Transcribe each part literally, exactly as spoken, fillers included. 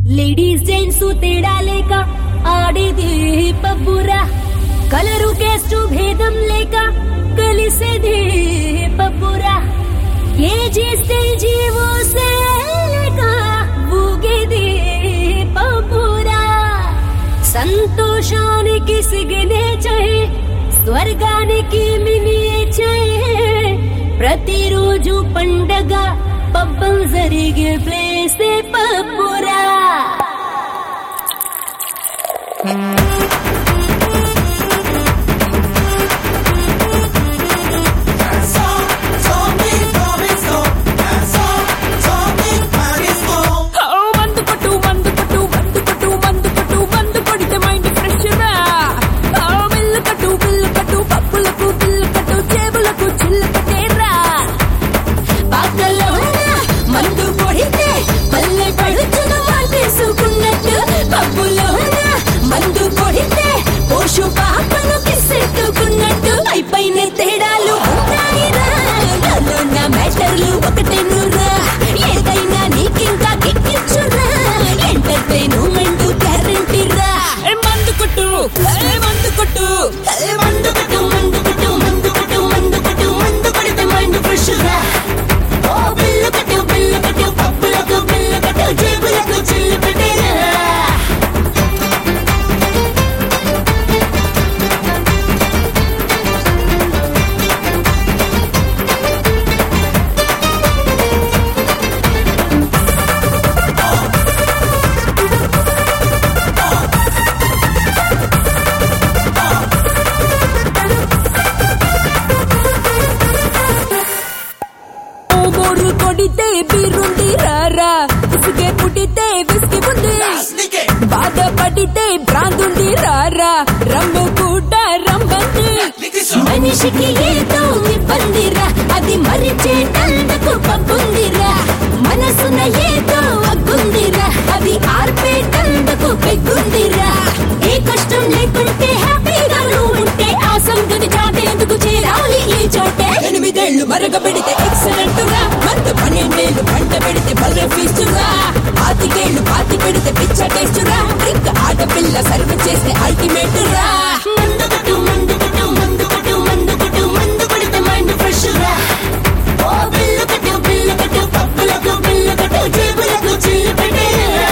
Ladies gents తేడా లేక ఆడేది పబ్బురా, కలరు కేస్టు భేదం లేక కలిసేది పబ్బురా, ఏ చేస్తే జీవో లేక ఊగేది పబ్బురా. సంతోషానికి సిగ్నేచర్, స్వర్గానికి మినియేచర్, ప్రతిరోజు పండగ పబ్బం జరిగే ప్లేసే పబ్బురా. పైన తేడాలు ఉంటాయిరా, నా మ్యాటర్లు ఒకటే నూరా, ఏదైనా నీకింకా కిక్కిచ్చురా, ఎంటర్టైన్మెంట్ గ్యారంటీరా. మందు కొట్టు మందు కొట్టు మందు కొట్టు మందు కొట్టు మందు కొట్టు మందు కొట్టు మందు కొడితే మైండ్ ఫ్రెష్ రా. ఓ బిల్లు కట్టు బిల్లు కట్టు పప్పులకు బిల్లు కట్టు జేబులకు చిల్లు పెట్టేరా. కొడితే బీరుండి రారా, ఇసుకే పుట్టితే విస్కి ఉంది, బాధపడితే భ్రాంతుండి రారా, రమ్ము కూడా రమ్మంది. మనిషికి ఏదో ఇబ్బందిరా, అది మరిచేటందుకు పబ్బుందిరా, మనసున ఏదో అగ్గుందిరా, అది ఆర్పేటందుకు పెగ్గుందిరా. ఏ కష్టం లేకుంటే హ్యాపీగా నువ్వు ఉంటే ఆ సంగతి చాటేందుకు చేరాలి ఈ చోటే. ఎనిమిదేళ్లు మరగబెడితే ఎక్సలెంట్ రా, మందు పన్నెండేళ్లు పంట పెడితే బర్రె ఫీస్టురా, పాతికేళ్లు పాతి పెడితే పిచ్చ టేస్టురా, ఇంకా ఆడపిల్ల సర్వ్ చేస్తే అల్టిమేట్ రా. మందు కొట్టు మందు కొట్టు మందు కొట్టు మందు కొట్టు మందు కొడితే మైండ్ ఫ్రెష్ రా. ఓ బిల్లు కట్టు బిల్లు కట్టు పప్పులకు బిల్లు కట్టు జేబులకు చిల్లు పెట్టేరా.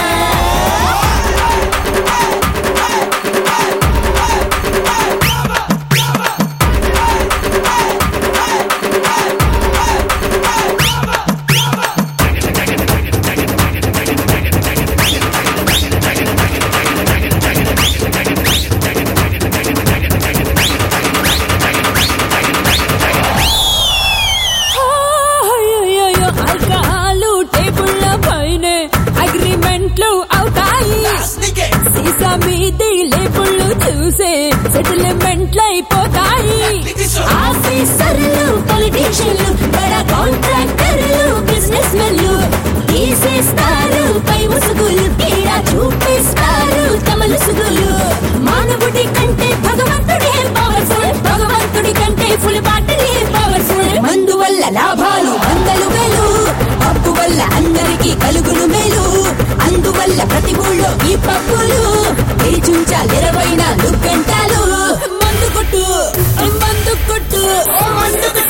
అగ్రిమెంట్లు అవుతాయి, సీసా మీది లేబుళ్ళు చూసే సెటిల్మెంట్లు అయిపోతాయి. ఆఫీసర్లు పొలిటీషియన్లు బడా కాంట్రాక్టర్లు బిజినెస్ మెన్లు తీసేస్తారు పై ముసుగులు, ఈడ చూపిస్తారు తమ ముసుగులు. మానవుడి కంటే భగవంతుడే పవర్ఫుల్, భగవంతుడి కంటే ఫుల్ బాటరీ పవర్ఫుల్. మందు వల్ల లాభాలు వందలు వేలు, పప్పు వల్ల అందరికీ కలుగును మేలు, అందువల్ల ప్రతి ఊళ్ళో ఈ పప్పులు వేచుంచాలి ఇరవై నాలుగు గంటలు. మందు కొట్టు మందు కొట్టు మందు కొట్టు.